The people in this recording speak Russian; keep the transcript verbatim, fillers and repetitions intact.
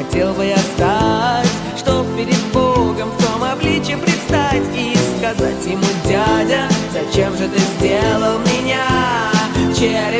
хотел бы я стать, чтоб перед Богом в том обличье предстать и сказать ему: дядя, зачем же ты сделал меня черепахой?